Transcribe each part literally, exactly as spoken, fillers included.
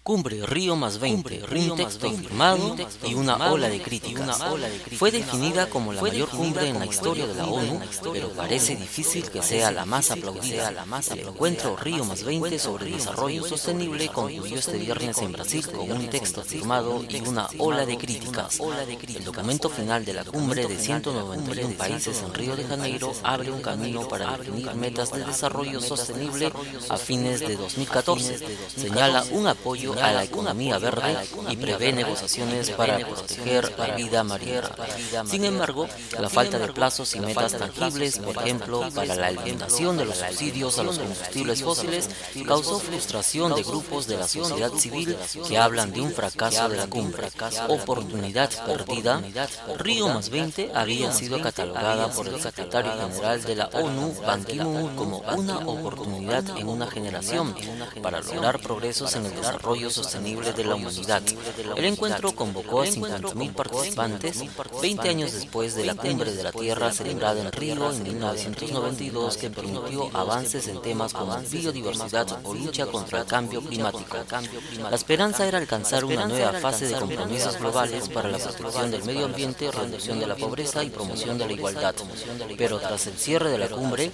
Cumbre Río más veinte, un texto firmado y una ola de críticas. Fue definida como la mayor cumbre en la historia de la ONU, pero parece difícil que sea la más aplaudida. El encuentro Río más veinte sobre desarrollo sostenible concluyó este viernes en Brasil con un texto firmado y una ola de críticas. El documento final de la cumbre de ciento noventa y uno países en Río de Janeiro abre un camino para definir metas de desarrollo sostenible a fines de dos mil catorce. Señala un apoyo a la economía verde y prevé negociaciones para proteger la vida marina. Sin embargo, la falta de plazos y metas tangibles, por ejemplo, para la eliminación de los subsidios a los combustibles fósiles, causó frustración de grupos de la sociedad civil que hablan de un fracaso de la cumbre. Oportunidad perdida. Río más veinte había sido catalogada por el secretario general de la ONU, Ban Ki-moon, como una oportunidad en una generación para lograr progresos en el desarrollo sostenible de la humanidad. El encuentro convocó a cincuenta mil participantes, veinte años después de la Cumbre de la Tierra celebrada en Río en mil novecientos noventa y dos, que permitió avances en temas como biodiversidad o lucha contra el cambio climático. La esperanza era alcanzar una nueva fase de compromisos globales para la protección del medio ambiente, reducción de la pobreza y promoción de la igualdad. Pero tras el cierre de la cumbre,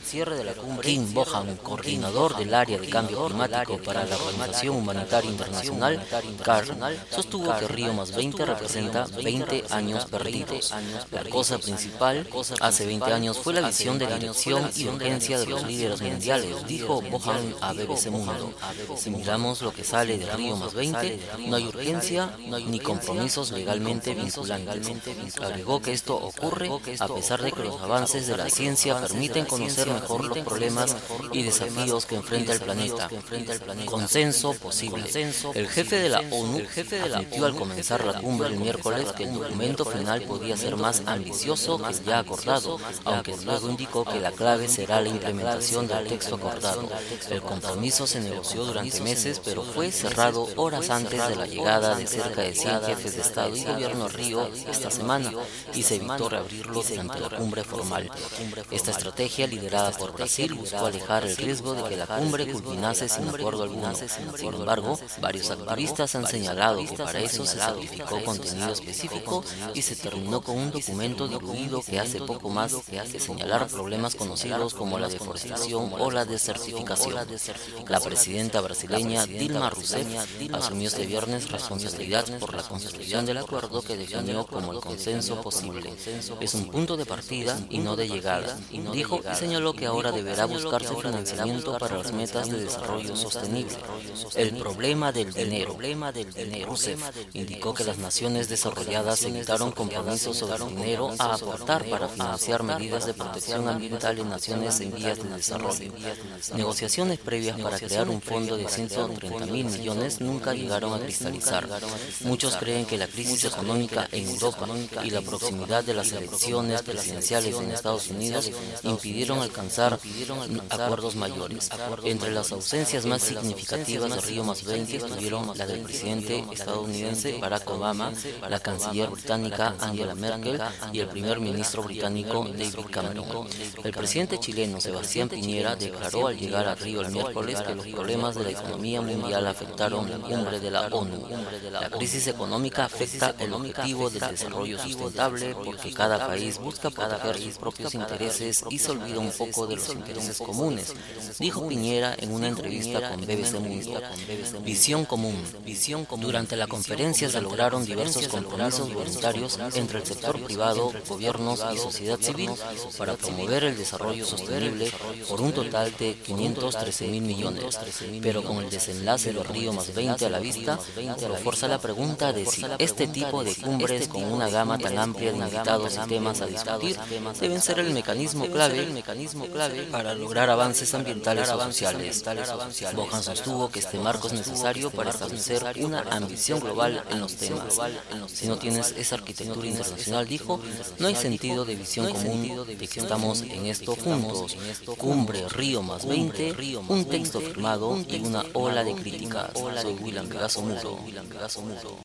Kim Bohan, coordinador del área de cambio climático para la Organización Humanitaria Internacional, C A R, sostuvo que Río más veinte representa veinte años perdidos. La cosa principal hace veinte años fue la visión de dirección y urgencia de los líderes mundiales, dijo Bohan a B B C Mundo. Si miramos lo que sale de Río más veinte, no hay urgencia ni compromisos legalmente vinculantes. Agregó que esto ocurre a pesar de que los avances de la ciencia permiten conocer mejor los problemas y desafíos que enfrenta el planeta. Consenso posible. El jefe de la ONU admitió al comenzar la cumbre el miércoles que el documento final podía ser más ambicioso que el ya acordado, aunque luego indicó que la clave será la implementación del texto acordado. El compromiso se negoció durante meses, pero fue cerrado horas antes de la llegada de cerca de cien jefes de Estado y Gobierno a Río esta semana, y se evitó reabrirlo durante la cumbre formal. Esta estrategia, liderada por Brasil, buscó alejar el riesgo de que la cumbre culminase sin acuerdo alguno. Sin embargo, varios activistas han señalado que para eso se sacrificó contenido específico y se terminó con un documento diluido que hace poco más que señalar problemas conocidos como la deforestación o la desertificación. La presidenta brasileña Dilma Rousseff asumió este viernes responsabilidad por la construcción del acuerdo que definió como el consenso posible. Es un punto de partida y no de llegada, dijo, y señaló que ahora deberá buscarse financiamiento para las metas de desarrollo sostenible. El problema del dinero. Rousseff indicó que las naciones desarrolladas evitaron compromisos sobre el dinero a aportar para financiar medidas de protección ambiental en naciones en vías de desarrollo. Negociaciones previas para crear un fondo de ciento treinta mil millones nunca llegaron a cristalizar. Muchos creen que la crisis económica en Europa y la proximidad de las elecciones presidenciales en Estados Unidos impidieron alcanzar acuerdos mayores. Entre las ausencias más significativas de Río más veinte estuvieron la del presidente estadounidense Barack Obama, la canciller británica Angela Merkel y el primer ministro británico David Cameron. El presidente chileno Sebastián Piñera declaró al llegar a Río el miércoles que los problemas de la economía mundial afectaron la cumbre de la ONU. La crisis económica afecta el objetivo del desarrollo sustentable porque cada país busca proteger sus propios intereses y se olvida un poco de los intereses comunes, dijo Piñera en una entrevista con B B C Mundo. Visión común. Durante la conferencia se lograron diversos compromisos voluntarios entre el sector privado, gobiernos y sociedad civil para promover el desarrollo sostenible por un total de quinientos trece mil millones. Pero con el desenlace de Río más veinte a la vista, se reforza la pregunta de si este tipo de cumbres con una gama tan amplia de invitados y temas a discutir deben ser el mecanismo clave para lograr avances ambientales o sociales. Bohan sostuvo que este marco es necesario para establecer una ambición global en los temas. Si no tienes esa arquitectura internacional, dijo, no hay sentido de visión común de que estamos en esto juntos. Cumbre Río más veinte, un texto firmado y una ola de críticas. Soy William Pegaso Muro.